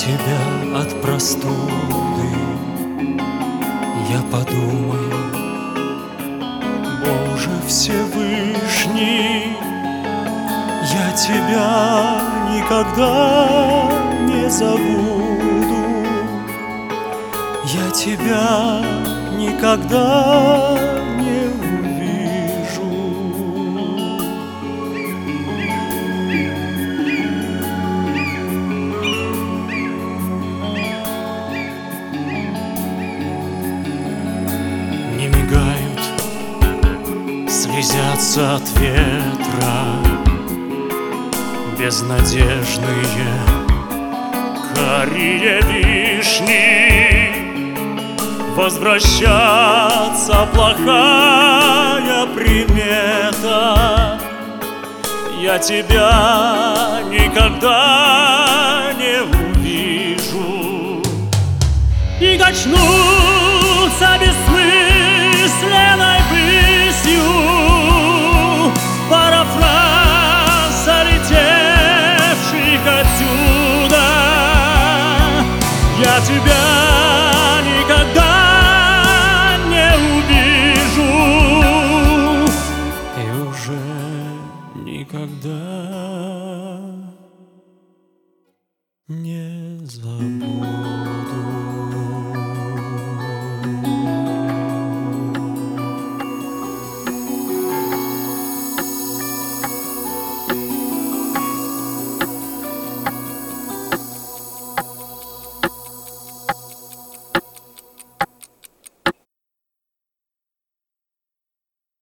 тебя от простуды я подумаю: Боже Всевышний, я тебя никогда не забуду, я тебя никогда не увижу. Не мигают, слезятся от ветра безнадежные карие вишни. Возвращаться плохая примета, я тебя никогда не увижу. И качнуться бессмысленной пылью парафраз залетевших отсюда. Я тебя никогда не увижу и уже никогда не забуду.